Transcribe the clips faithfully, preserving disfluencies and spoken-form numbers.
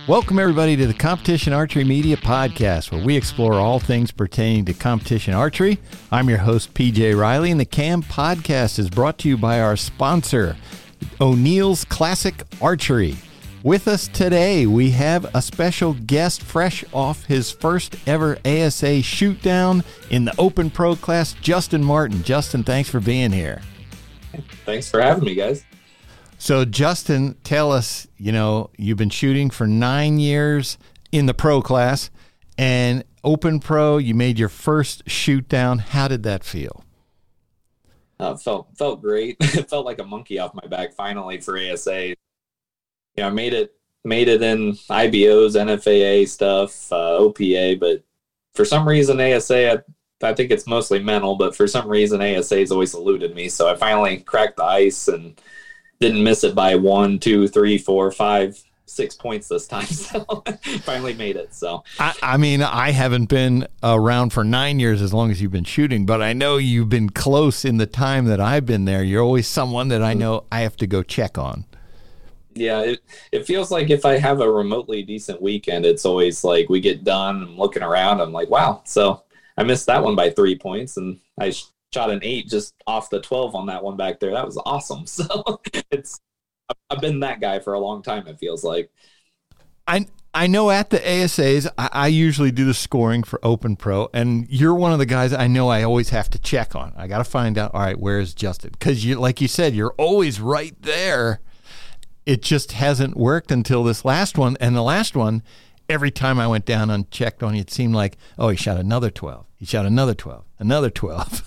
Welcome, everybody, to the Competition Archery Media Podcast, where we explore all things pertaining to competition archery. I'm your host, P J Riley, and the C A M Podcast is brought to you by our sponsor, O'Neill's Classic Archery. With us today, we have a special guest fresh off his first ever A S A shoot down in the Open Pro class, Justin Martin. Justin, thanks for being here. Thanks for having me, guys. So, Justin, tell us, you know, you've been shooting for nine years in the pro class, and Open Pro, you made your first shoot down. How did that feel? Uh, felt felt great. It felt like a monkey off my back finally for A S A. You know, I made it made it in I B Os, N F A A stuff, uh, O P A, but for some reason A S A, I, I think it's mostly mental, but for some reason A S A has always eluded me. So I finally cracked the ice and didn't miss it by one, two, three, four, five, six points this time. So finally made it. So I, I mean, I haven't been around for nine years as long as you've been shooting, but I know you've been close in the time that I've been there. You're always someone that I know I have to go check on. Yeah, it, it feels like if I have a remotely decent weekend, it's always like we get done, I'm looking around, I'm like, wow. So I missed that one by three points, and I shot an eight just off the twelve on that one back there. That was awesome. So it's I've been that guy for a long time, it feels like. I I know at the A S As, I, I usually do the scoring for Open Pro, and you're one of the guys I know I always have to check on. I got to find out, all right, where's Justin? Because, you, like you said, you're always right there. It just hasn't worked until this last one. And the last one, every time I went down and checked on you, it seemed like, oh, he shot another twelve. He shot another twelve, another twelve.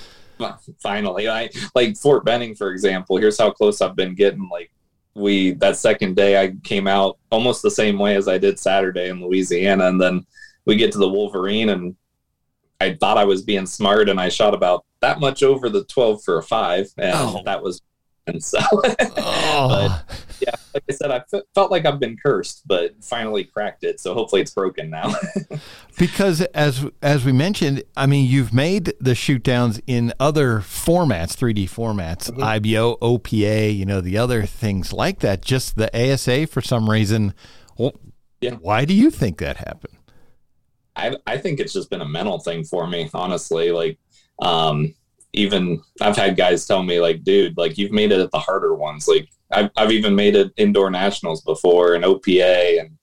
Finally, I like Fort Benning, for example. Here's how close I've been getting. Like we, that second day I came out almost the same way as I did Saturday in Louisiana. And then we get to the Wolverine and I thought I was being smart and I shot about that much over the twelve for a five. And oh. that was And so, oh. but yeah, like I said, I f- felt like I've been cursed, but finally cracked it. So hopefully it's broken now. Because as as we mentioned, I mean, you've made the shoot downs in other formats, three D formats, mm-hmm. I B O, O P A, you know, the other things like that. Just the A S A for some reason. Well, yeah. Why do you think that happened? I I think it's just been a mental thing for me, honestly. Like, um, even I've had guys tell me like, dude, like you've made it at the harder ones. Like I've, I've even made it indoor nationals before and O P A. And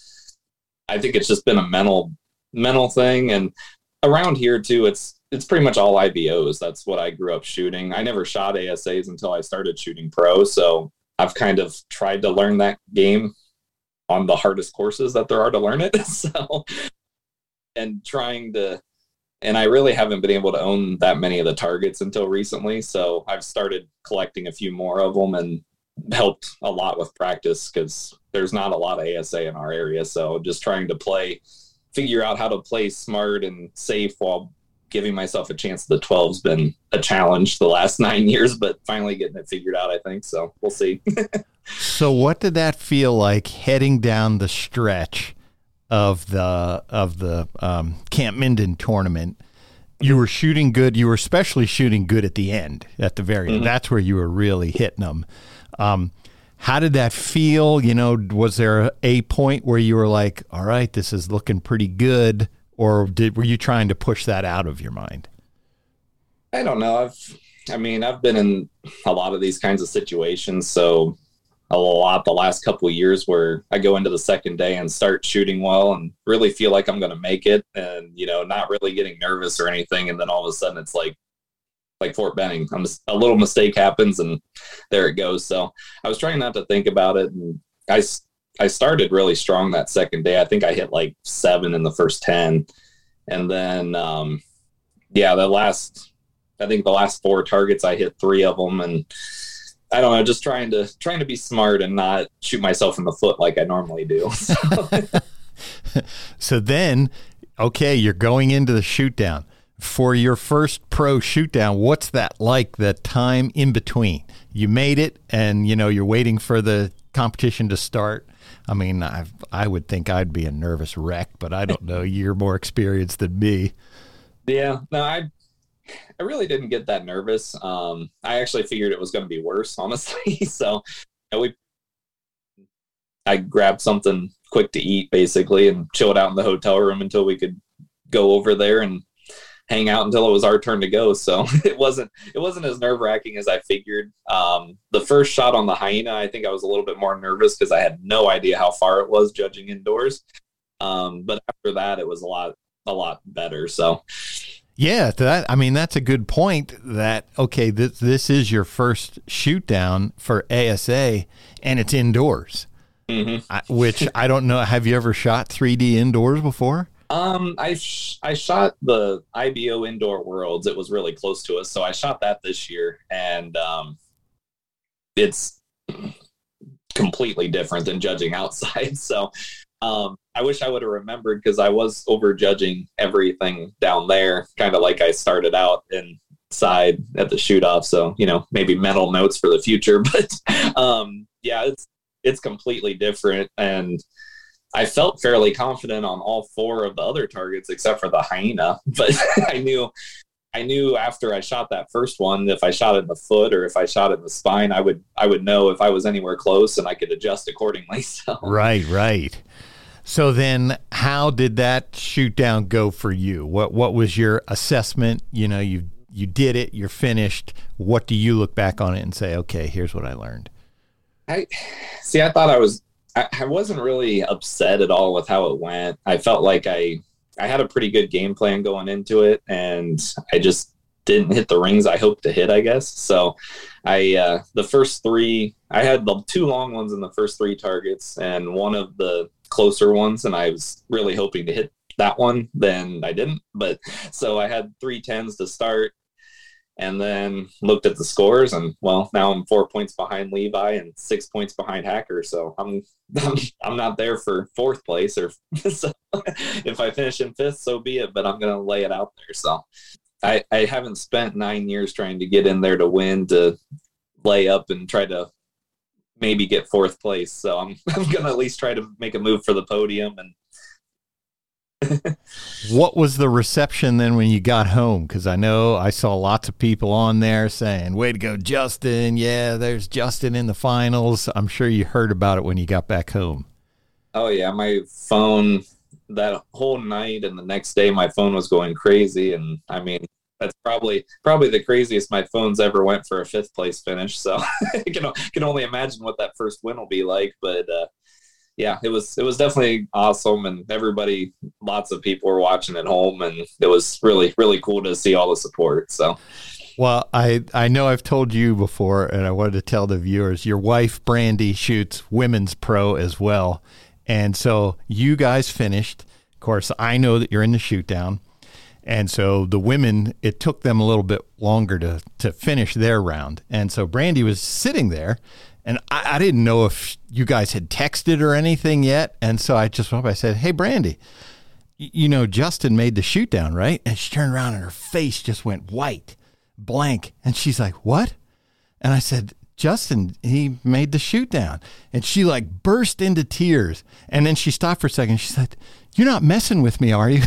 I think it's just been a mental, mental thing. And around here too, it's, it's pretty much all I B Os. That's what I grew up shooting. I never shot A S As until I started shooting pro. So I've kind of tried to learn that game on the hardest courses that there are to learn it. So, and trying to, And I really haven't been able to own that many of the targets until recently. So I've started collecting a few more of them and helped a lot with practice because there's not a lot of A S A in our area. So just trying to play, figure out how to play smart and safe while giving myself a chance at the twelve's been a challenge the last nine years, but finally getting it figured out, I think. So we'll see. So what did that feel like heading down the stretch of the of the um, Camp Minden tournament? You were shooting good. You were especially shooting good at the end, at the very mm-hmm. end. That's where you were really hitting them. Um, how did that feel? You know, was there a point where you were like, all right, this is looking pretty good? Or did were you trying to push that out of your mind? I don't know. I've, I mean, I've been in a lot of these kinds of situations. So a lot the last couple of years where I go into the second day and start shooting well and really feel like I'm going to make it and, you know, not really getting nervous or anything. And then all of a sudden it's like, like Fort Benning, I'm just, a little mistake happens and there it goes. So I was trying not to think about it. And I, I started really strong that second day. I think I hit like seven in the first ten. And then, um, yeah, the last, I think the last four targets, I hit three of them and, I don't know, just trying to trying to be smart and not shoot myself in the foot like I normally do. So, so then, okay, you're going into the shoot down. For your first pro shoot down, what's that like, the time in between? You made it and, you know, you're waiting for the competition to start. I mean, I I would think I'd be a nervous wreck, but I don't know. You're more experienced than me. Yeah, no, I I really didn't get that nervous. Um, I actually figured it was going to be worse, honestly. So you know, we, I grabbed something quick to eat basically and chilled out in the hotel room until we could go over there and hang out until it was our turn to go. So it wasn't, it wasn't as nerve wracking as I figured. Um, the first shot on the hyena, I think I was a little bit more nervous because I had no idea how far it was judging indoors. Um, but after that, it was a lot, a lot better. So yeah, that, I mean, that's a good point that, okay, this, this is your first shoot down for A S A and it's indoors, mm-hmm. I, which I don't know. Have you ever shot three D indoors before? Um, I, sh- I shot the I B O Indoor Worlds. It was really close to us. So I shot that this year, and um, it's completely different than judging outside. So um, I wish I would have remembered because I was over judging everything down there, kind of like I started out inside at the shoot off. So, you know, maybe mental notes for the future, but um, yeah, it's, it's completely different. And I felt fairly confident on all four of the other targets except for the hyena, but I knew, I knew after I shot that first one, if I shot it in the foot or if I shot it in the spine, I would, I would know if I was anywhere close and I could adjust accordingly. So. Right, right. So then how did that shoot down go for you? What, what was your assessment? You know, you, you did it, you're finished. What do you look back on it and say, okay, here's what I learned? I see, I thought I was, I, I wasn't really upset at all with how it went. I felt like I, I had a pretty good game plan going into it, and I just didn't hit the rings I hoped to hit, I guess. So I, uh, the first three, I had the two long ones in the first three targets and one of the closer ones. And I was really hoping to hit that one. Then I didn't, but so I had three tens to start. And then looked at the scores, and well, now I'm four points behind Levi and six points behind Hacker. So I'm I'm, I'm not there for fourth place, or so if I finish in fifth, so be it. But I'm gonna lay it out there. So I I haven't spent nine years trying to get in there to win, to lay up and try to maybe get fourth place. So I'm I'm gonna at least try to make a move for the podium. And what was the reception then when you got home? Because I know I saw lots of people on there saying, way to go, Justin. Yeah, there's Justin in the finals. I'm sure you heard about it when you got back home. Oh, yeah. My phone, that whole night and the next day, my phone was going crazy. And I mean, that's probably probably the craziest my phone's ever went for a fifth place finish. So I can, can only imagine what that first win will be like. But uh, yeah, it was it was definitely awesome, and everybody, lots of people were watching at home, and it was really, really cool to see all the support. So, well, I, I know I've told you before, and I wanted to tell the viewers, your wife, Brandy, shoots women's pro as well. And so you guys finished. Of course, I know that you're in the shoot down. And so the women, it took them a little bit longer to, to finish their round. And so Brandy was sitting there, and I, I didn't know if you guys had texted or anything yet. And so I just went up, I said, hey, Brandy, y- you know, Justin made the shoot down, right? And she turned around and her face just went white, blank. And she's like, what? And I said, Justin, he made the shoot down. And she like burst into tears. And then she stopped for a second. She said, you're not messing with me, are you?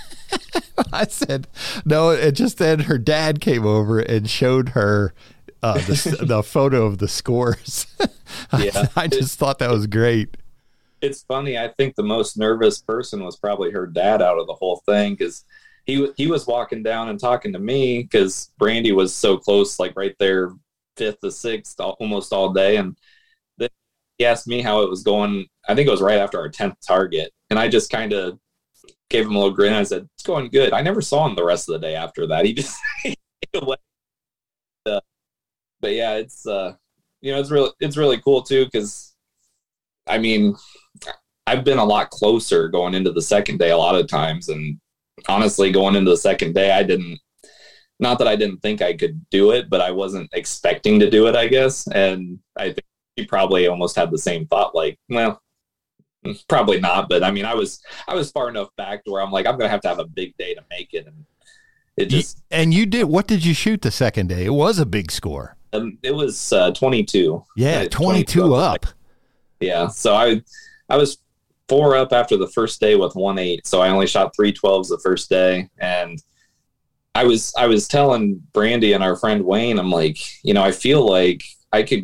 I said, no. It just then her dad came over and showed her uh, the, the photo of the scores. Yeah, I, I just thought that was great. It's funny. I think the most nervous person was probably her dad out of the whole thing, because he he was walking down and talking to me because Brandy was so close, like right there, fifth to sixth, almost all day. And then he asked me how it was going. I think it was right after our tenth target, and I just kind of gave him a little grin. I said, it's going good. I never saw him the rest of the day after that. He just away. Uh, but yeah, it's uh, you know, it's really it's really cool too, because I mean, I've been a lot closer going into the second day a lot of times, and honestly, going into the second day, I didn't. Not that I didn't think I could do it, but I wasn't expecting to do it, I guess. And I think he probably almost had the same thought, like, well, probably not. But I mean, I was I was far enough back to where I'm like, I'm gonna have to have a big day to make it. And it just and you did. What did you shoot the second day? It was a big score. Um, it was uh, twenty-two. Yeah, twenty-two up. Yeah, so I I was four up after the first day with one eight. So I only shot three twelves the first day, and I was I was telling Brandy and our friend Wayne, I'm like, you know, I feel like I could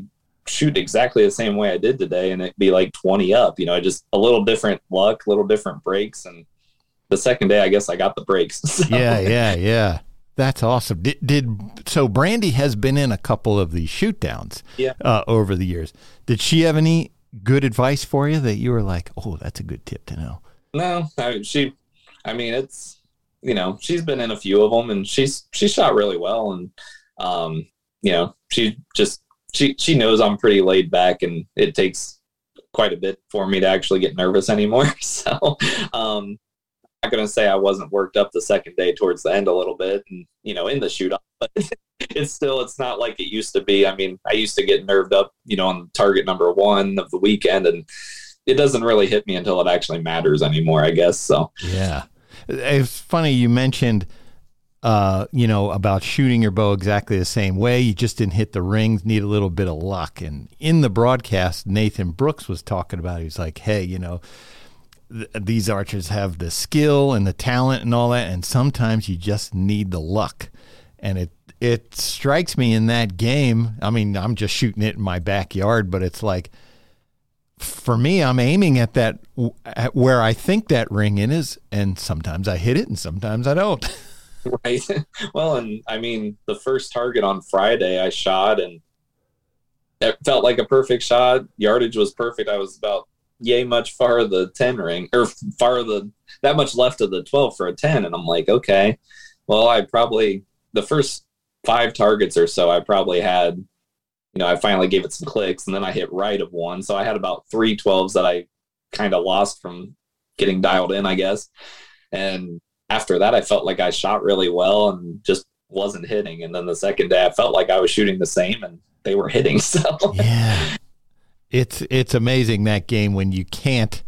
shoot exactly the same way I did today and it'd be like twenty up, you know, just a little different luck, little different breaks. And the second day, I guess I got the breaks. So. Yeah, yeah, yeah. That's awesome. Did, did so Brandy has been in a couple of these shoot downs yeah. uh, over the years. Did she have any good advice for you that you were like, oh, that's a good tip to know? No, I, she, I mean, it's, you know, she's been in a few of them and she's, she shot really well. And, um, you know, she just, she, she knows I'm pretty laid back and it takes quite a bit for me to actually get nervous anymore. So, um, I'm not going to say I wasn't worked up the second day towards the end a little bit and, you know, in the shoot off, but it's still, it's not like it used to be. I mean, I used to get nerved up, you know, on target number one of the weekend, and it doesn't really hit me until it actually matters anymore, I guess. So, yeah, it's funny. You mentioned, uh, you know, about shooting your bow exactly the same way. You just didn't hit the rings, need a little bit of luck. And in the broadcast, Nathan Brooks was talking about, he was like, hey, you know, these archers have the skill and the talent and all that, and sometimes you just need the luck. And it it strikes me in that game, I mean, I'm just shooting it in my backyard, but it's like, for me, I'm aiming at that, at where I think that ring in is, and sometimes I hit it and sometimes I don't. Right. Well, and I mean, the first target on Friday I shot, and it felt like a perfect shot. Yardage was perfect. I was about yay much far of the ten ring, or far of the that much left of the twelve for a ten, and I'm like, okay, well, I probably the first five targets or so I probably had, you know, I finally gave it some clicks, and then I hit right of one, so I had about three twelves that I kind of lost from getting dialed in, I guess. And after that, I felt like I shot really well and just wasn't hitting. And then the second day, I felt like I was shooting the same and they were hitting. So yeah. It's it's amazing, that game, when you can't,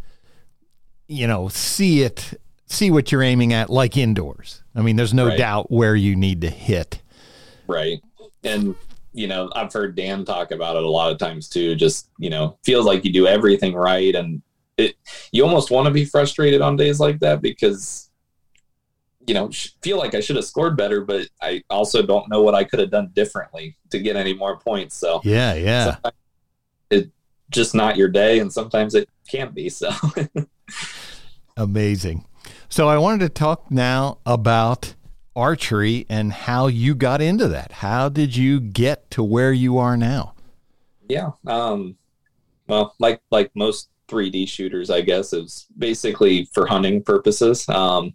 you know, see it, see what you're aiming at, like indoors. I mean, there's no right. doubt where you need to hit. Right. And, you know, I've heard Dan talk about it a lot of times too. Just, you know, feels like you do everything right. And it, you almost want to be frustrated on days like that because, you know, feel like I should have scored better, but I also don't know what I could have done differently to get any more points. So yeah, yeah. It, just not your day, and sometimes it can't be. So amazing. So I wanted to talk now about archery and how you got into that. How did you get to where you are now? Yeah. Um, well, like, like most three D shooters, I guess, it was basically for hunting purposes. Um,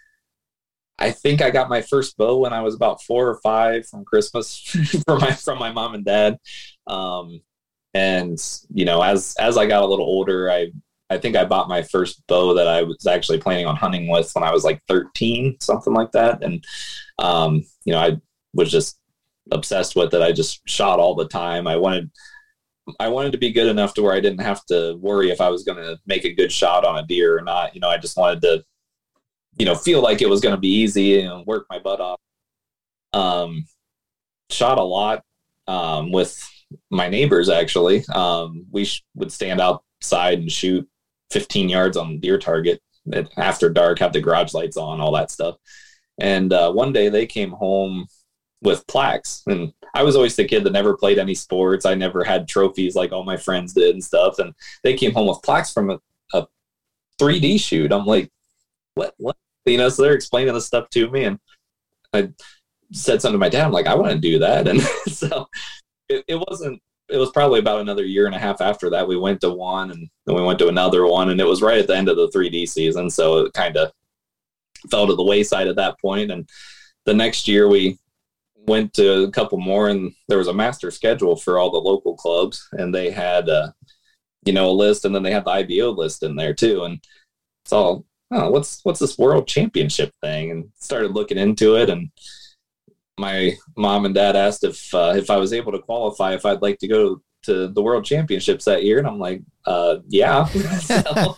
I think I got my first bow when I was about four or five from Christmas from my, from my mom and dad. Um, And, you know, as, as I got a little older, I, I think I bought my first bow that I was actually planning on hunting with when I was like thirteen, something like that. And, um, you know, I was just obsessed with it. I just shot all the time. I wanted, I wanted to be good enough to where I didn't have to worry if I was going to make a good shot on a deer or not. You know, I just wanted to, you know, feel like it was going to be easy and work my butt off. Um, shot a lot, um, with my neighbors, actually. Um, we sh- would stand outside and shoot fifteen yards on deer target after dark, have the garage lights on, all that stuff. And uh, one day they came home with plaques, and I was always the kid that never played any sports. I never had trophies like all my friends did and stuff. And they came home with plaques from a, a three D shoot. I'm like, what, what? You know, so they're explaining this stuff to me, and I said something to my dad. I'm like, I want to do that. And so It, it wasn't, it was probably about another year and a half after that. We went to one, and then we went to another one, and it was right at the end of the three D season. So it kind of fell to the wayside at that point. And the next year we went to a couple more, and there was a master schedule for all the local clubs, and they had, uh, you know, a list, and then they had the I B O list in there too. And it's all, oh, what's, what's this world championship thing? And started looking into it, and my mom and dad asked if uh, if I was able to qualify, if I'd like to go to the World Championships that year. And I'm like, uh, yeah. so,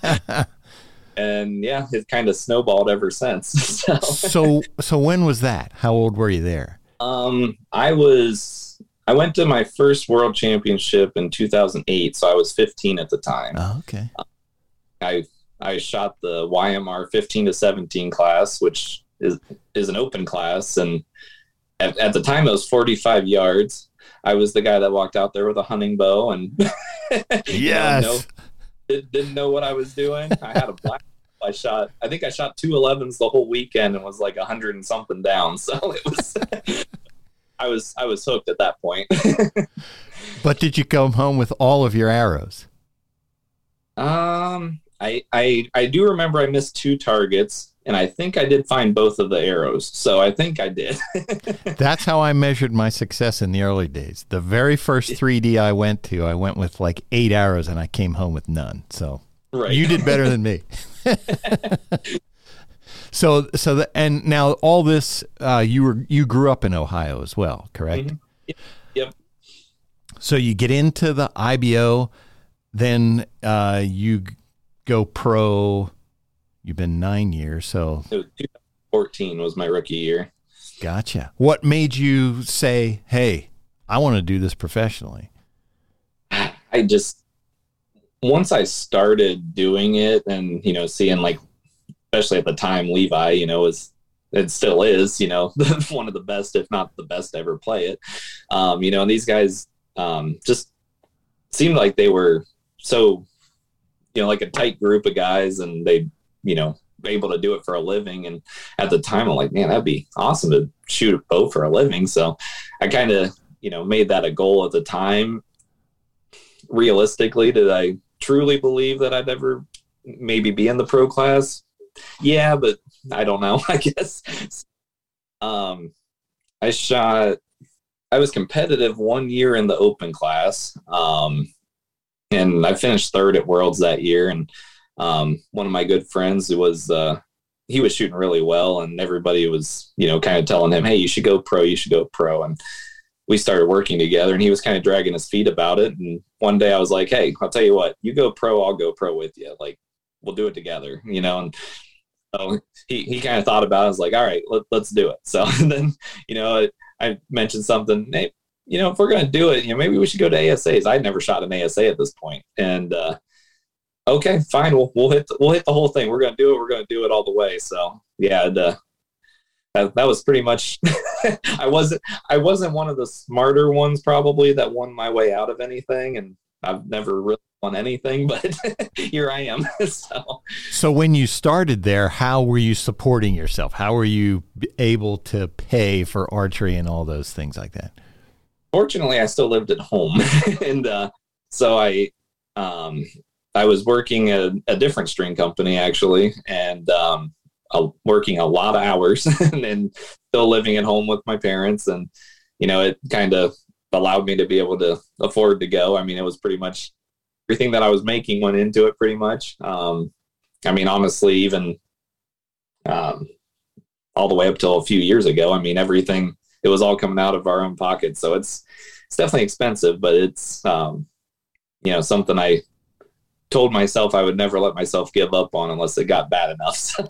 and yeah, it kind of snowballed ever since. so, so, so when was that? How old were you there? Um, I was, I went to my first World Championship in two thousand eight. So I was fifteen at the time. Oh, okay. I, I shot the Y M R fifteen to seventeen class, which is, is an open class. And At, at the time, it was forty-five yards. I was the guy that walked out there with a hunting bow and yes. know, no, did, didn't know what I was doing. I had a black. I shot. I think I shot two elevens the whole weekend and was like a hundred and something down. So it was. I was I was hooked at that point. But did you come home with all of your arrows? Um, I I I do remember I missed two targets, and I think I did find both of the arrows. So I think I did. That's how I measured my success in the early days. The very first three D I went to, I went with like eight arrows, and I came home with none. So right. You did better than me. So, so the, and now all this, uh, you were, you grew up in Ohio as well, correct? Mm-hmm. Yep. Yep. So you get into the I B O, then, uh, you go pro, you've been nine years. So twenty fourteen was my rookie year. Gotcha. What made you say, hey, I want to do this professionally? I just, once I started doing it and, you know, seeing like, especially at the time, Levi, you know, was, it still is, you know, one of the best, if not the best to ever play it. Um, you know, and these guys um, just seemed like they were so, you know, like a tight group of guys, and they, you know, able to do it for a living. And at the time, I'm like, man, that'd be awesome to shoot a bow for a living. So I kind of, you know, made that a goal at the time. Realistically, did I truly believe that I'd ever maybe be in the pro class? Yeah, but I don't know, I guess. Um, I shot, I was competitive one year in the open class. Um, and I finished third at Worlds that year. And um, one of my good friends was, uh, he was shooting really well, and everybody was, you know, kind of telling him, hey, you should go pro, you should go pro. And we started working together, and he was kind of dragging his feet about it. And one day I was like, hey, I'll tell you what, you go pro, I'll go pro with you. Like, we'll do it together, you know? And so he, he kind of thought about it. I was like, all right, let, let's do it. So and then, you know, I, I mentioned something, hey, you know, if we're going to do it, you know, maybe we should go to A S As. I'd never shot an A S A at this point. And, uh, okay, fine. We'll, we'll hit, the, we'll hit the whole thing. We're going to do it. We're going to do it all the way. So yeah, and, uh, that, that was pretty much, I wasn't, I wasn't one of the smarter ones probably that won my way out of anything. And I've never really won anything, but here I am. so. so when you started there, how were you supporting yourself? How were you able to pay for archery and all those things like that? Fortunately, I still lived at home. and uh, so I, um, I was working at a different string company actually, and um, uh, working a lot of hours and then still living at home with my parents. And, you know, it kind of allowed me to be able to afford to go. I mean, it was pretty much everything that I was making went into it pretty much. Um, I mean, honestly, even um, all the way up till a few years ago, I mean, everything, it was all coming out of our own pockets. So it's, it's definitely expensive, but it's, um, you know, something I told myself I would never let myself give up on unless it got bad enough. So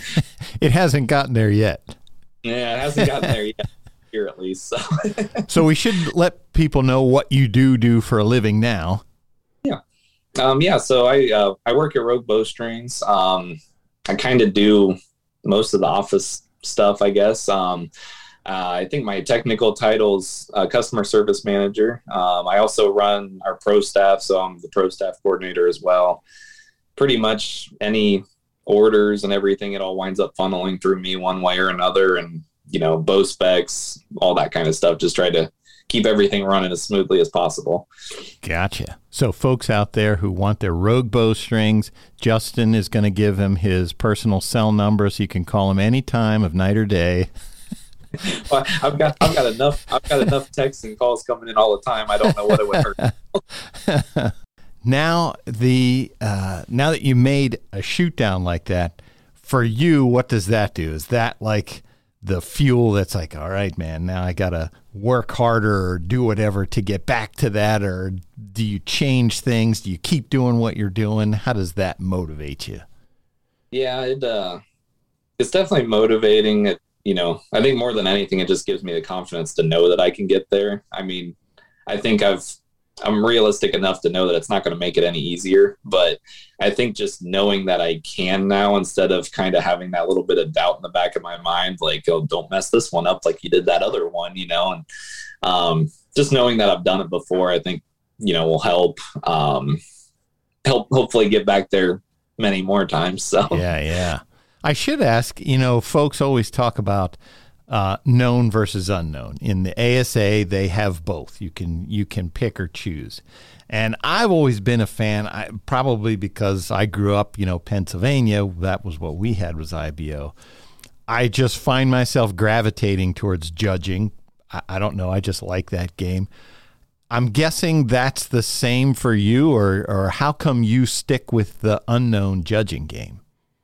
it hasn't gotten there yet. Yeah, it hasn't gotten there yet. Here at least. So. So we should let people know what you do do for a living now. Yeah. Um, yeah. So I, uh, I work at Rogue Bowstrings. Um, I kind of do most of the office stuff, I guess. Um, uh, I think my technical title's uh, customer service manager. Um, I also run our pro staff. So I'm the pro staff coordinator as well. Pretty much any orders and everything, it all winds up funneling through me one way or another. And, you know, bow specs, all that kind of stuff. Just try to keep everything running as smoothly as possible. Gotcha. So folks out there who want their Rogue Bowstrings, Justin is going to give him his personal cell number so you can call him any time of night or day. Well, I've got I've got enough I've got enough texts and calls coming in all the time. I don't know what it would hurt. Now the uh, now that you made a shoot down like that, for you, what does that do? Is that like the fuel that's like, all right, man, now I got to work harder or do whatever to get back to that? Or do you change things? Do you keep doing what you're doing? How does that motivate you? Yeah, it, uh, it's definitely motivating. It, you know, I think more than anything, it just gives me the confidence to know that I can get there. I mean, I think I've, I'm realistic enough to know that it's not going to make it any easier, but I think just knowing that I can now, instead of kind of having that little bit of doubt in the back of my mind, like, oh, don't mess this one up like you did that other one, you know, and um, just knowing that I've done it before, I think, you know, will help, um, help hopefully get back there many more times. So, yeah, yeah. I should ask, you know, folks always talk about uh, known versus unknown. In the A S A, they have both. You can, you can pick or choose. And I've always been a fan, I, probably because I grew up, you know, Pennsylvania. That was what we had was I B O. I just find myself gravitating towards judging. I, I don't know. I just like that game. I'm guessing that's the same for you, or or how come you stick with the unknown judging game?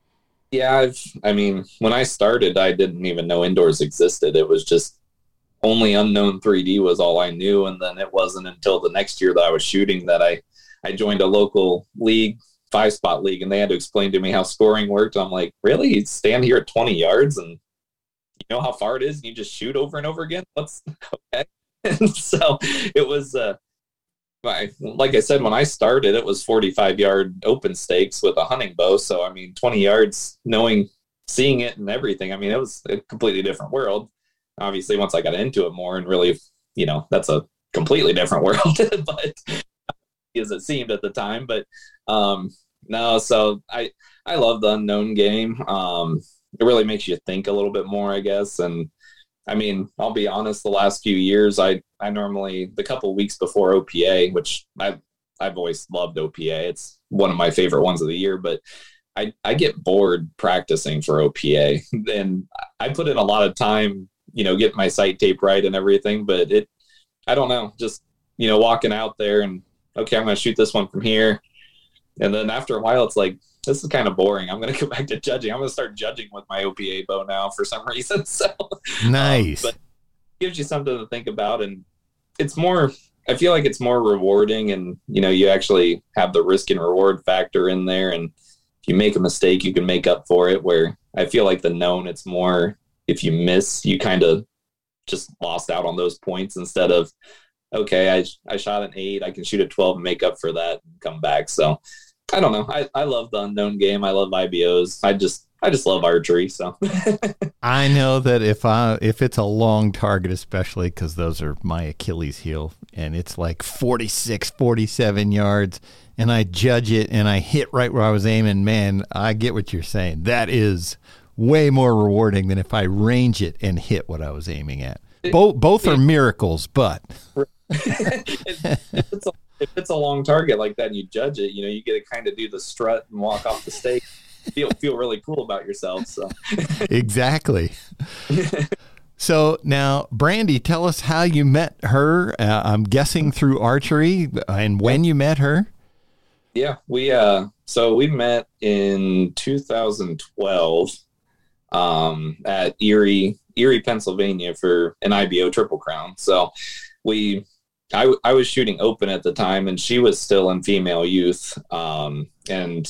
Yeah, I've, I mean, when I started, I didn't even know indoors existed. It was just only unknown three D was all I knew. And then it wasn't until the next year that I was shooting that I, I joined a local league, five spot league, and they had to explain to me how scoring worked. I'm like, really? You stand here at twenty yards and you know how far it is and you just shoot over and over again? What's okay. And so it was, uh, I, like I said, when I started, it was forty-five yard open stakes with a hunting bow. So, I mean, twenty yards, knowing, seeing it and everything. I mean, it was a completely different world. Obviously, once I got into it more and really, you know, that's a completely different world, but as it seemed at the time. But um, no, so I, I love the unknown game. Um, it really makes you think a little bit more, I guess. And I mean, I'll be honest, the last few years, I, I normally, the couple of weeks before O P A, which I've, I've always loved O P A. It's one of my favorite ones of the year, but I, I get bored practicing for O P A. And I put in a lot of time, you know, get my sight tape right and everything, but it, I don't know, just, you know, walking out there and, okay, I'm going to shoot this one from here. And then after a while, it's like, this is kind of boring. I'm going to go back to judging. I'm going to start judging with my O P A bow now for some reason. So nice. Um, but it gives you something to think about. And it's more, I feel like it's more rewarding, and, you know, you actually have the risk and reward factor in there. And if you make a mistake, you can make up for it, where I feel like the known, it's more, if you miss, you kind of just lost out on those points instead of, okay, I I shot an eight, I can shoot a twelve and make up for that and come back. So I don't know. I, I love the unknown game. I love I B Os. I just I just love archery. So I know that if I if it's a long target, especially because those are my Achilles heel, and it's like forty-six, forty-seven yards, and I judge it and I hit right where I was aiming, man, I get what you're saying. That is way more rewarding than if I range it and hit what I was aiming at. Both both are miracles, but if, if, it's a, if it's a long target like that and you judge it, you know, you get to kind of do the strut and walk off the stake, feel feel really cool about yourself. So exactly. So now, Brandy, tell us how you met her. Uh, I'm guessing through archery, and when you met her. Yeah, we uh, so we met in two thousand twelve um, at Erie. Erie, Pennsylvania for an I B O Triple Crown. So we, I, I was shooting open at the time, and she was still in female youth. Um, and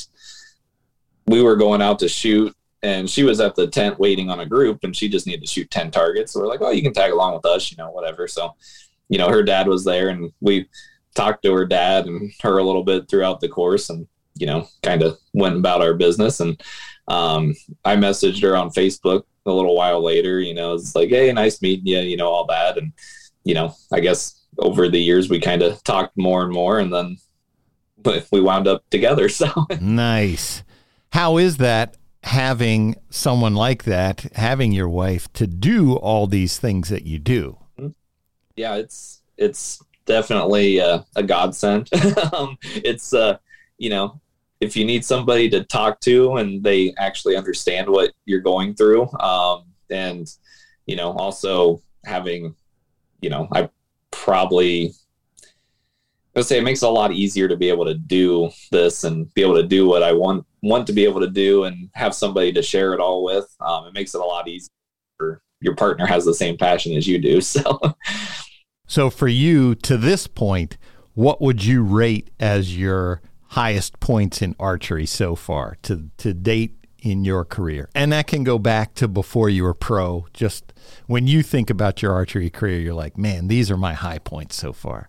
we were going out to shoot, and she was at the tent waiting on a group, and she just needed to shoot ten targets. So we're like, oh, you can tag along with us, you know, whatever. So, you know, her dad was there, and we talked to her dad and her a little bit throughout the course, and, you know, kind of went about our business. And um, I messaged her on Facebook a little while later, you know, it's like, hey, nice meeting you, you know, all that. And, you know, I guess over the years we kind of talked more and more, and then but we wound up together. So nice. How is that, having someone like that, having your wife to do all these things that you do? Yeah, it's, it's definitely uh, a godsend. um, it's, uh, you know, if you need somebody to talk to and they actually understand what you're going through, um, and, you know, also having, you know, I probably, let's say it makes it a lot easier to be able to do this and be able to do what I want, want to be able to do, and have somebody to share it all with. Um, it makes it a lot easier. Your partner has the same passion as you do. So, so for you to this point, what would you rate as your highest points in archery so far to, to date in your career? And that can go back to before you were pro. Just when you think about your archery career, you're like, man, these are my high points so far.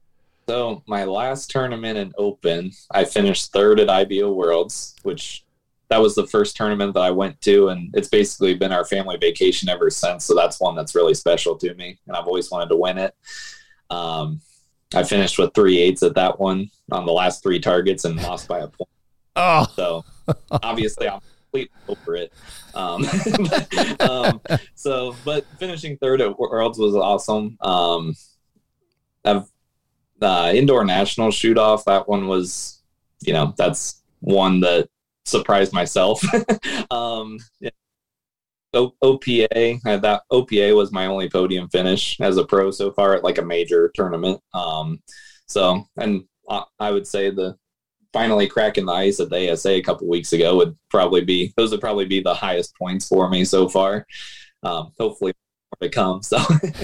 So my last tournament in open, I finished third at I B O Worlds, which that was the first tournament that I went to. And it's basically been our family vacation ever since. So that's one that's really special to me, and I've always wanted to win it. Um, I finished with three eights at that one on the last three targets and lost by a point. Oh, so obviously I'm completely over it. Um, but, um, so, but finishing third at Worlds was awesome. Um, I've uh, indoor national shoot off. That one was, you know, that's one that surprised myself. um, yeah. O- OPA uh, that O P A was my only podium finish as a pro so far at like a major tournament. Um, so, and I, I would say the finally cracking the ice at the A S A a couple weeks ago would probably be, those would probably be the highest points for me so far. Um, hopefully more to come. So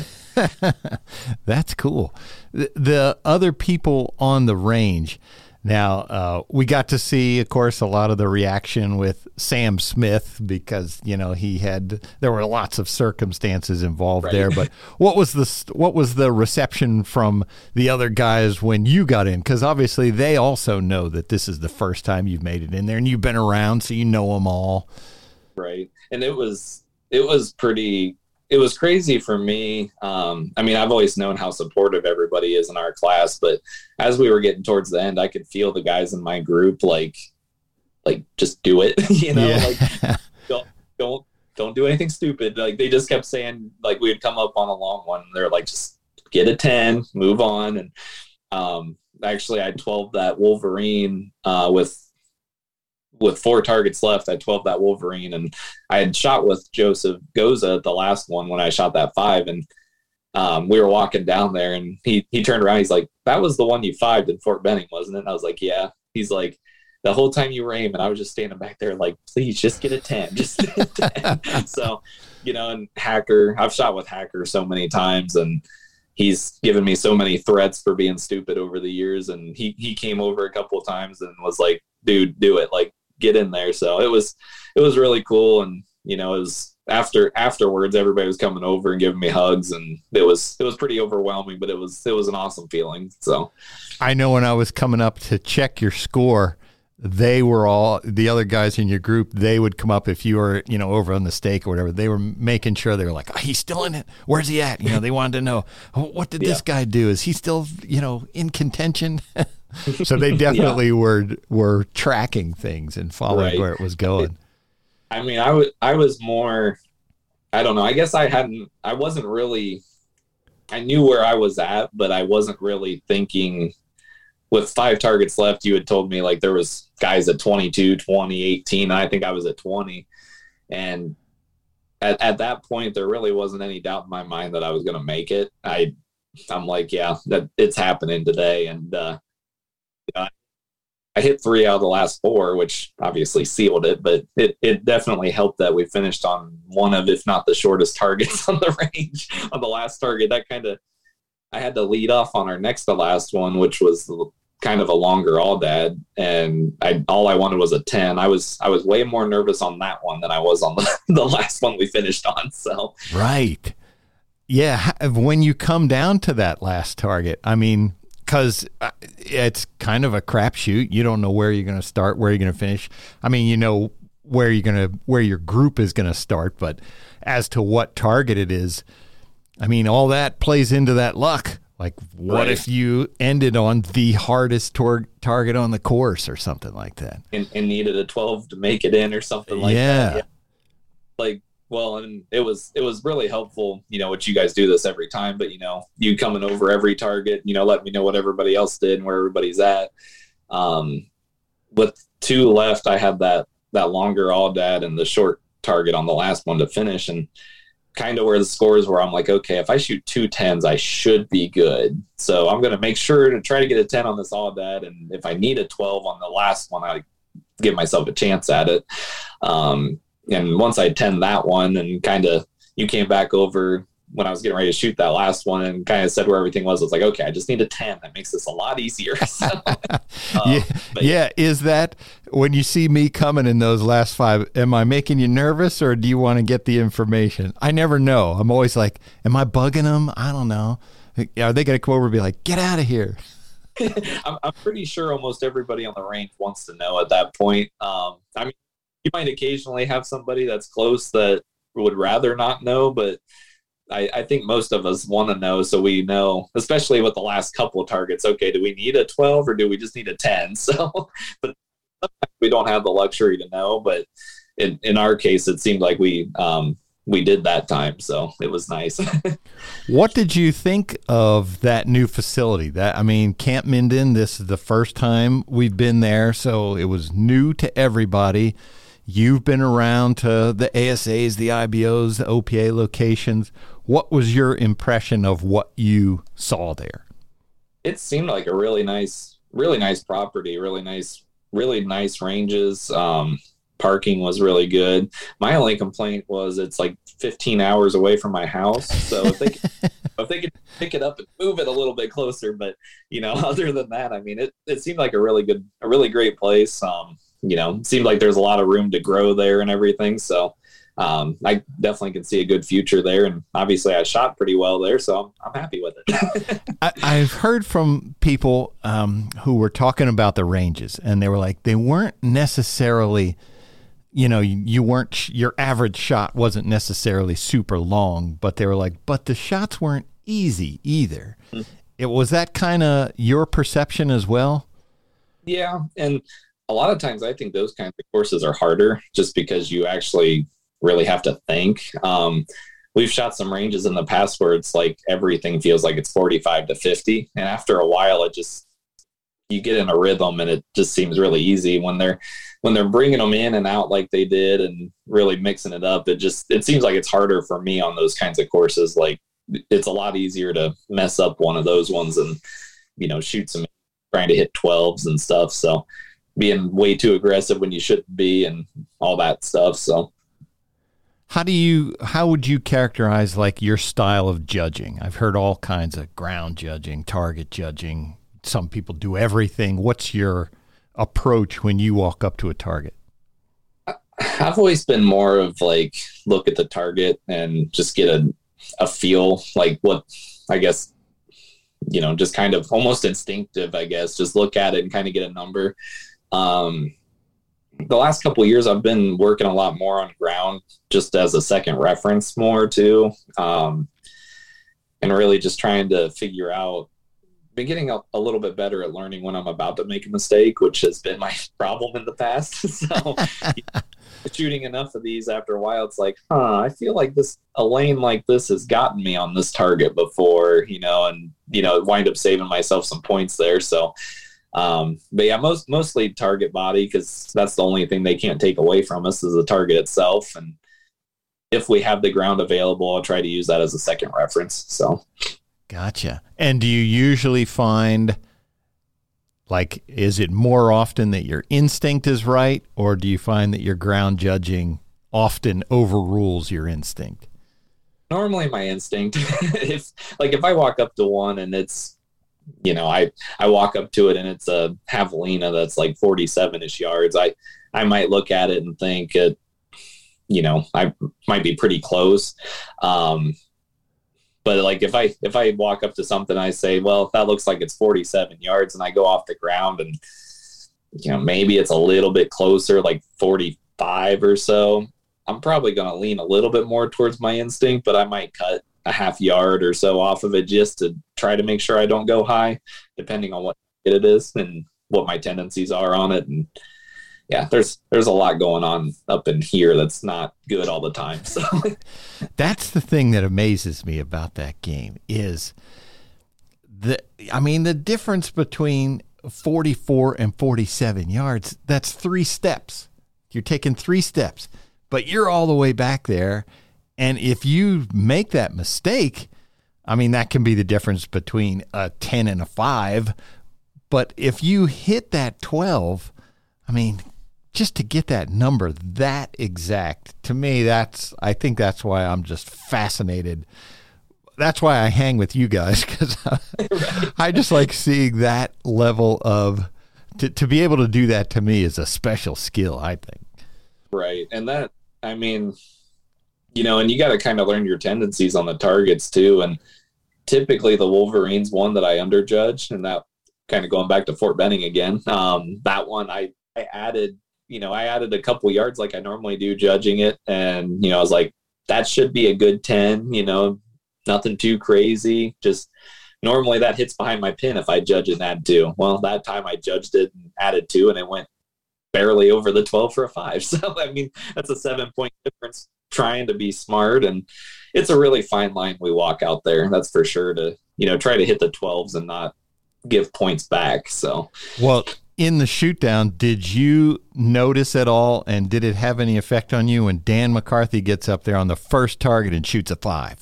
that's cool. The, the other people on the range. Now, uh, we got to see, of course, a lot of the reaction with Sam Smith because, you know, he had, there were lots of circumstances involved right there. But what was the, what was the reception from the other guys when you got in? Because obviously they also know that this is the first time you've made it in there and you've been around, so you know them all. Right. And it was, it was pretty, it was crazy for me. Um, I mean, I've always known how supportive everybody is in our class, but as we were getting towards the end, I could feel the guys in my group, like, like just do it, you know, yeah. like don't, don't, don't do anything stupid. Like they just kept saying, like we would come up on a long one. And they're like, just get a ten, move on. And um, actually I twelve that Wolverine uh, with, with four targets left. I twelve that Wolverine, and I had shot with Joseph Goza at the last one when I shot that five, and um, we were walking down there, and he he turned around. He's like, "That was the one you fived in Fort Benning, wasn't it?" And I was like, "Yeah." He's like, "The whole time you were aiming, I was just standing back there, like, please, just get a ten, just get a ten." So, you know, and Hacker, I've shot with Hacker so many times, and he's given me so many threats for being stupid over the years, and he he came over a couple of times and was like, "Dude, do it, like." Get in there. So it was it was really cool, and you know it was after afterwards everybody was coming over and giving me hugs, and it was it was pretty overwhelming, but it was it was an awesome feeling. So I know when I was coming up to check your score, they were all the other guys in your group, they would come up if you were, you know, over on the stake or whatever. They were making sure, they were like, oh, he's still in it, where's he at? You know, they wanted to know, oh, what did yeah. this guy do? Is he still, you know, in contention? So they definitely yeah. were were tracking things and following right. where it was going. I mean, I was I was more, I don't know. I guess I hadn't. I wasn't really. I knew where I was at, but I wasn't really thinking. With five targets left, you had told me like there was guys at twenty-two, twenty, eighteen. And I think I was at twenty, and at at that point, there really wasn't any doubt in my mind that I was going to make it. I I'm like, yeah, that it's happening today, and. uh I, I hit three out of the last four, which obviously sealed it, but it, it definitely helped that we finished on one of, if not the shortest targets on the range on the last target. That kind of, I had to lead off on our next to last one, which was kind of a longer Aldad, and I all I wanted was a ten. I was I was way more nervous on that one than I was on the, the last one we finished on. So right, yeah. When you come down to that last target, I mean. Because it's kind of a crapshoot. You don't know where you're going to start, where you're going to finish. I mean, you know where you're going to, where your group is going to start, but as to what target it is, I mean, all that plays into that luck. Like, what right. if you ended on the hardest tor- target on the course or something like that, and, and needed a twelve to make it in or something like yeah. that? Yeah. Like. Well, and it was it was really helpful, you know, what you guys do this every time, but, you know, you coming over every target, you know, let me know what everybody else did and where everybody's at. Um, with two left, I had that that longer Aldad and the short target on the last one to finish, and kind of where the scores were, I'm like, okay, if I shoot two tens, I should be good. So I'm going to make sure to try to get a ten on this Aldad, and if I need a twelve on the last one, I give myself a chance at it. Um, And once I ten that one, and kind of you came back over when I was getting ready to shoot that last one and kind of said where everything was, I was like, okay, I just need a ten. That makes this a lot easier. So, um, yeah, yeah. Is that when you see me coming in those last five, am I making you nervous or do you want to get the information? I never know. I'm always like, am I bugging them? I don't know. Are they going to come over and be like, get out of here? I'm, I'm pretty sure almost everybody on the range wants to know at that point. Um, I mean, you might occasionally have somebody that's close that would rather not know, but I, I think most of us want to know, so we know, especially with the last couple of targets, okay, do we need a twelve or do we just need a ten? So, but we don't have the luxury to know, but in, in our case, it seemed like we, um, we did that time. So it was nice. What did you think of that new facility? That, I mean, Camp Minden, this is the first time we've been there, so it was new to everybody. You've been around to the A S As, the I B Os, the O P A locations. What was your impression of what you saw there? It seemed like a really nice, really nice property, really nice, really nice ranges. Um, parking was really good. My only complaint was it's like fifteen hours away from my house. So if they could, if they could pick it up and move it a little bit closer, but you know, other than that, I mean, it, it seemed like a really good, a really great place. Um, you know, it seemed like there's a lot of room to grow there and everything. So um, I definitely can see a good future there. And obviously I shot pretty well there, so I'm, I'm happy with it. I, I've heard from people um, who were talking about the ranges, and they were like, they weren't necessarily, you know, you, you weren't, your average shot wasn't necessarily super long, but they were like, but the shots weren't easy either. Mm-hmm. It was that kind of your perception as well? Yeah. And a lot of times I think those kinds of courses are harder just because you actually really have to think. Um, we've shot some ranges in the past where it's like everything feels like it's forty-five to fifty. And after a while, it just, you get in a rhythm and it just seems really easy when they're, when they're bringing them in and out like they did and really mixing it up. It just, it seems like it's harder for me on those kinds of courses. Like it's a lot easier to mess up one of those ones and, you know, shoot some, trying to hit twelves and stuff. So being way too aggressive when you shouldn't be and all that stuff. So how do you, how would you characterize like your style of judging? I've heard all kinds of ground judging, target judging. Some people do everything. What's your approach when you walk up to a target? I've always been more of like, look at the target and just get a, a feel like what, I guess, you know, just kind of almost instinctive, I guess, just look at it and kind of get a number. Um, the last couple of years I've been working a lot more on ground just as a second reference more too. Um, and really just trying to figure out, been getting a, a little bit better at learning when I'm about to make a mistake, which has been my problem in the past. So shooting enough of these after a while, it's like, huh, I feel like this, a lane like this has gotten me on this target before, you know, and, you know, wind up saving myself some points there. So, um, but yeah, most, mostly target body, cause that's the only thing they can't take away from us is the target itself. And if we have the ground available, I'll try to use that as a second reference. So. Gotcha. And do you usually find, like, is it more often that your instinct is right, or do you find that your ground judging often overrules your instinct? Normally my instinct. If, like, if I walk up to one and it's, you know, I, I walk up to it and it's a javelina that's like forty-seven-ish yards, I, I might look at it and think it, you know, I might be pretty close. Um, But like if I if I walk up to something, I say, well, that looks like it's forty-seven yards, and I go off the ground, and you know maybe it's a little bit closer, like forty-five or so. I'm probably going to lean a little bit more towards my instinct, but I might cut a half yard or so off of it just to try to make sure I don't go high, depending on what it is and what my tendencies are on it. And yeah, there's there's a lot going on up in here that's not good all the time. So that's the thing that amazes me about that game is the I mean the difference between forty-four and forty-seven yards, that's three steps. You're taking three steps, but you're all the way back there, and if you make that mistake, I mean that can be the difference between a ten and a five, but if you hit that twelve, I mean just to get that number that exact, to me, that's, I think that's why I'm just fascinated. That's why I hang with you guys, because I, right. I just like seeing that level of, to, to be able to do that to me is a special skill, I think. Right. And that, I mean, you know, and you got to kind of learn your tendencies on the targets too. And typically the Wolverine's one that I underjudge, and that kind of going back to Fort Benning again. Um, that one I, I added, you know, I added a couple yards like I normally do judging it. And, you know, I was like, that should be a good ten, you know, nothing too crazy. Just normally that hits behind my pin if I judge and add two. Well, that time I judged it and added two, and it went barely over the twelve for a five. So, I mean, that's a seven point difference trying to be smart. And it's a really fine line we walk out there. That's for sure, to, you know, try to hit the twelves and not give points back. So, well, in the shoot down, did you notice at all, and did it have any effect on you when Dan McCarthy gets up there on the first target and shoots a five?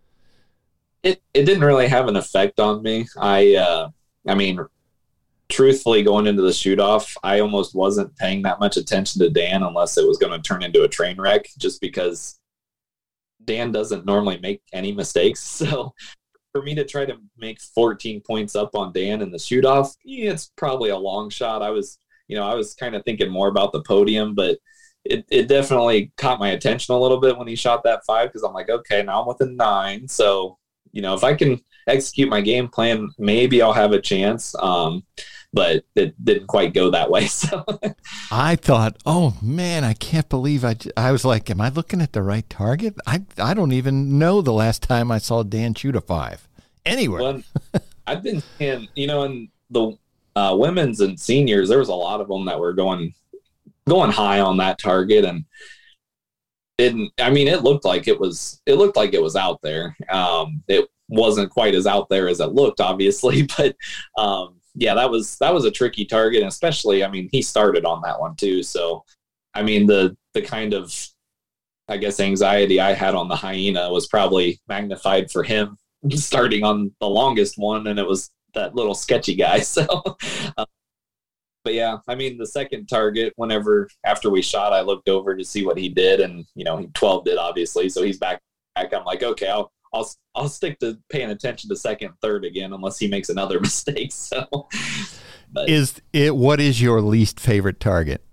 It, it didn't really have an effect on me. I, uh, I mean, truthfully, going into the shoot off, I almost wasn't paying that much attention to Dan unless it was going to turn into a train wreck, just because Dan doesn't normally make any mistakes. So for me to try to make fourteen points up on Dan in the shoot off, yeah, it's probably a long shot. I was, you know, I was kind of thinking more about the podium, but it, it definitely caught my attention a little bit when he shot that five, because I'm like, okay, now I'm within nine. So, you know, if I can execute my game plan, maybe I'll have a chance. Um, but it didn't quite go that way. So I thought, oh man, I can't believe I, I was like, am I looking at the right target? I, I don't even know the last time I saw Dan shoot a five anywhere. Well, I've been in, you know, in the uh, women's and seniors, there was a lot of them that were going, going high on that target. And didn't, I mean, it looked like it was, it looked like it was out there. Um, it wasn't quite as out there as it looked, obviously, but, um, yeah, that was, that was a tricky target. And especially, I mean, he started on that one too. So, I mean, the, the kind of, I guess, anxiety I had on the hyena was probably magnified for him starting on the longest one. And it was that little sketchy guy. So, uh, but yeah, I mean, the second target, whenever after we shot, I looked over to see what he did, and, you know, he twelved it obviously. So he's back, back. I'm like, okay, I'll, I'll, I'll stick to paying attention to second, third again, unless he makes another mistake. So, but is it, what is your least favorite target?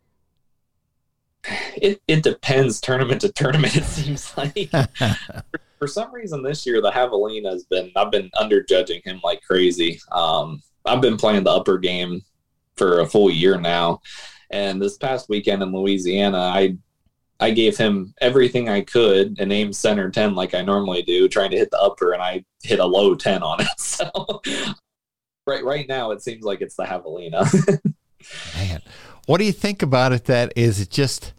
It, it depends tournament to tournament. It seems like for, for some reason this year, the Javelina has been, I've been under judging him like crazy. Um, I've been playing the upper game for a full year now. And this past weekend in Louisiana, I, I gave him everything I could and aimed center ten like I normally do, trying to hit the upper, and I hit a low ten on it. So right right now it seems like it's the Javelina. Man, what do you think about it? That is it just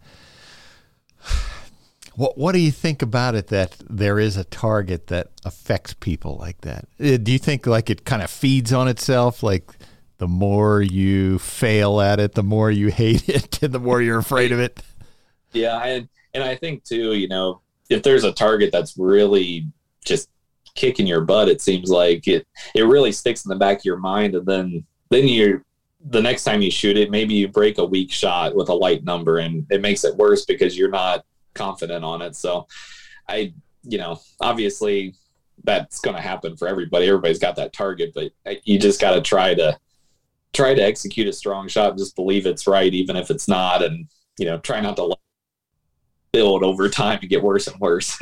what what do you think about it that there is a target that affects people like that? Do you think like it kind of feeds on itself, like the more you fail at it, the more you hate it and the more you're afraid of it? Yeah, and and I think too, you know, if there's a target that's really just kicking your butt, it seems like it it really sticks in the back of your mind, and then then you the next time you shoot it, maybe you break a weak shot with a light number, and it makes it worse because you're not confident on it. So I, you know, obviously that's going to happen for everybody. Everybody's got that target, but you just got to try to try to execute a strong shot and just believe it's right, even if it's not, and, you know, try not to let build over time and get worse and worse.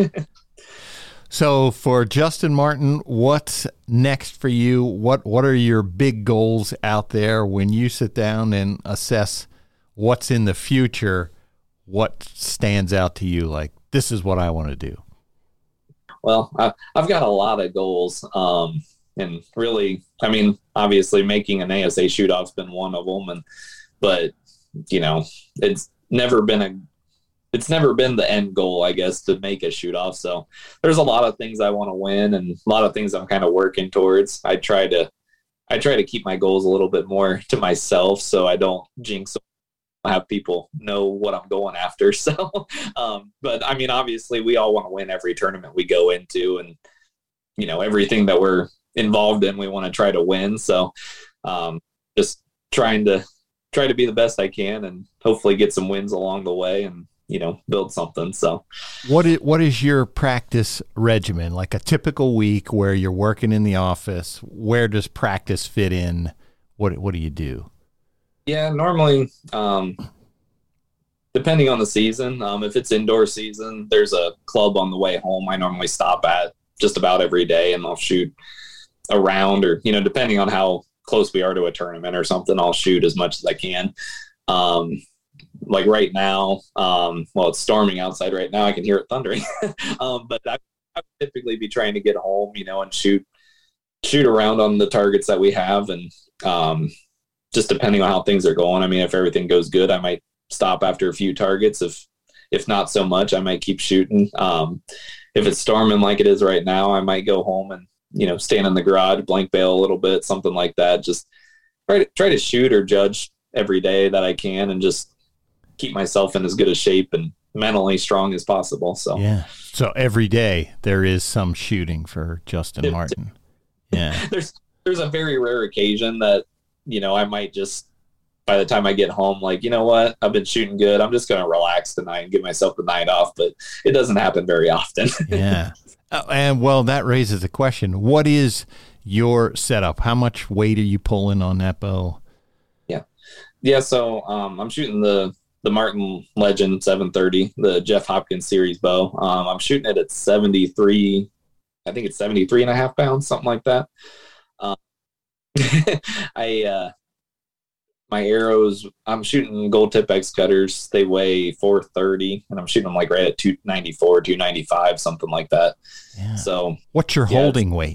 So for Justin Martin, what's next for you? What what are your big goals out there when you sit down and assess what's in the future? What stands out to you like, this is what I want to do? Well, I, I've got a lot of goals. Um, and really, I mean, obviously making an A S A shoot-off's been one of them. And, but, you know, it's never been a It's never been the end goal, I guess, to make a shoot off. So there's a lot of things I want to win, and a lot of things I'm kind of working towards. I try to, I try to keep my goals a little bit more to myself, so I don't jinx them. I have people know what I'm going after. So, um, but I mean, obviously we all want to win every tournament we go into, and, you know, everything that we're involved in, we want to try to win. So, um, just trying to try to be the best I can, and hopefully get some wins along the way, and, you know, build something. So what is, what is your practice regimen? Like a typical week where you're working in the office, where does practice fit in? What, what do you do? Yeah, normally, um, depending on the season, um, if it's indoor season, there's a club on the way home I normally stop at just about every day, and I'll shoot a round, or, you know, depending on how close we are to a tournament or something, I'll shoot as much as I can. Um, Like right now, um, well, it's storming outside right now. I can hear it thundering. um, but I, I would typically be trying to get home, you know, and shoot shoot around on the targets that we have, and um, just depending on how things are going. I mean, if everything goes good, I might stop after a few targets. If if not so much, I might keep shooting. Um, if it's storming like it is right now, I might go home and, you know, stand in the garage, blank bail a little bit, something like that. Just try to try to shoot or judge every day that I can, and just keep myself in as good a shape and mentally strong as possible. So yeah. So every day there is some shooting for Justin Martin. Yeah. there's there's a very rare occasion that, you know, I might just, by the time I get home, like, you know what, I've been shooting good, I'm just going to relax tonight and give myself the night off. But it doesn't happen very often. Yeah. Uh, and well, that raises the question, what is your setup? How much weight are you pulling on that bow? Yeah. Yeah. So um, I'm shooting the, the Martin Legend seven thirty, the Jeff Hopkins series bow. Um, I'm shooting it at seventy-three, I think it's seventy-three and a half pounds, something like that. Um, I, uh, my arrows, I'm shooting gold tip X cutters. They weigh four thirty, and I'm shooting them like right at two ninety-four, two ninety-five, something like that. Yeah. So what's your yeah, holding weight?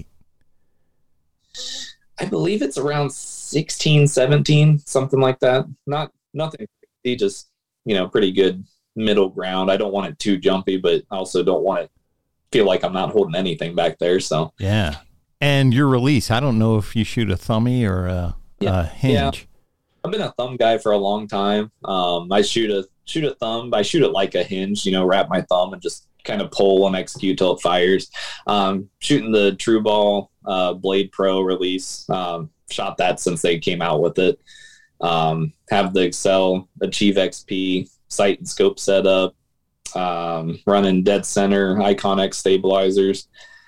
I believe it's around sixteen, seventeen, something like that. Not nothing, just, you know, pretty good middle ground. I don't want it too jumpy, but also don't want it feel like I'm not holding anything back there. So yeah. And your release, I don't know if you shoot a thummy or a, yeah. a hinge. Yeah. I've been a thumb guy for a long time. Um, I shoot a shoot a thumb. I shoot it like a hinge, you know, wrap my thumb and just kind of pull and execute till it fires. Um, shooting the True Ball uh, Blade Pro release. Um, shot that since they came out with it. Um, have the Excel Achieve X P sight and scope set up. Um, running dead center Icon X stabilizers.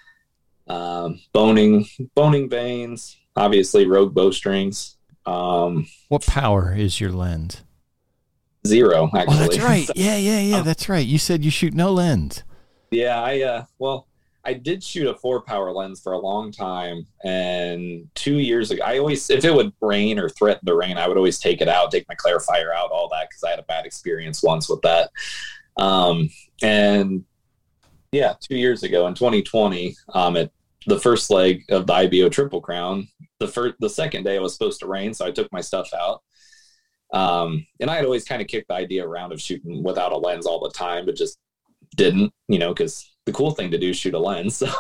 Um, boning boning vanes. Obviously Rogue bowstrings. Um, what power is your lens? Zero, actually. Oh, that's right. Yeah, yeah, yeah. That's right. You said you shoot no lens. Yeah, I, uh, well, I did shoot a four power lens for a long time. And two years ago, I always, if it would rain or threaten to rain, I would always take it out, take my clarifier out, all that, because I had a bad experience once with that. Um, and yeah, two years ago in twenty twenty, um, at the first leg of the I B O Triple Crown, the first, the second day it was supposed to rain, so I took my stuff out. Um, and I had always kind of kicked the idea around of shooting without a lens all the time, but just didn't, you know, because the cool thing to do is shoot a lens. So,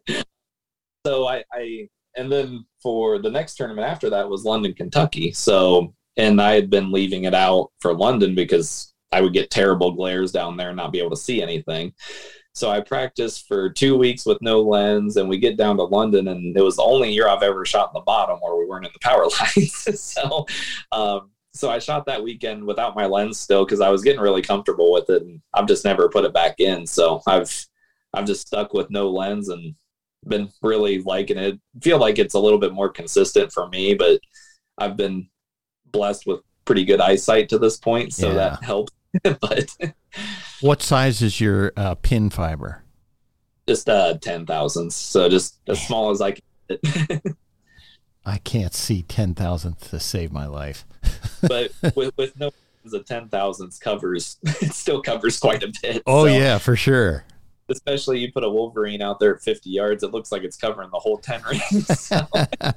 so I, I, and then for the next tournament after that was London, Kentucky. So, and I had been leaving it out for London because I would get terrible glares down there and not be able to see anything. So I practiced for two weeks with no lens, and we get down to London, and it was the only year I've ever shot in the bottom where we weren't in the power lines. so, um, so I shot that weekend without my lens still because I was getting really comfortable with it, and I've just never put it back in. So I've, I've just stuck with no lens and been really liking it. Feel like it's a little bit more consistent for me, but I've been blessed with pretty good eyesight to this point, so yeah. that helps. But what size is your uh, pin fiber? Just uh, ten thousandths, so just as small as I can. I can't see ten thousandths to save my life. But with, with no the ten thousandths covers, it still covers quite a bit. Oh, so, yeah, for sure. Especially you put a Wolverine out there at fifty yards, it looks like it's covering the whole ten rings. So.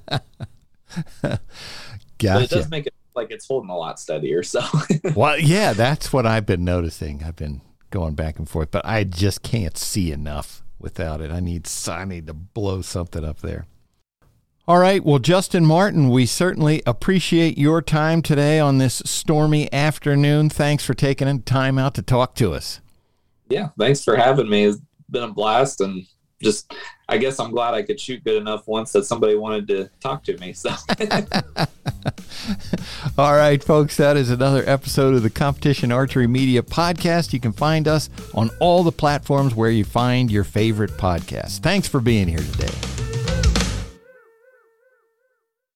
Gotcha. But it does make it like it's holding a lot steadier. So, well, yeah, that's what I've been noticing. I've been going back and forth, but I just can't see enough without it. I need, I need to blow something up there. All right. Well, Justin Martin, we certainly appreciate your time today on this stormy afternoon. Thanks for taking time out to talk to us. Yeah. Thanks for having me. It's been a blast, and just, I guess I'm glad I could shoot good enough once that somebody wanted to talk to me. So, all right, folks, that is another episode of the Competition Archery Media Podcast. You can find us on all the platforms where you find your favorite podcasts. Thanks for being here today.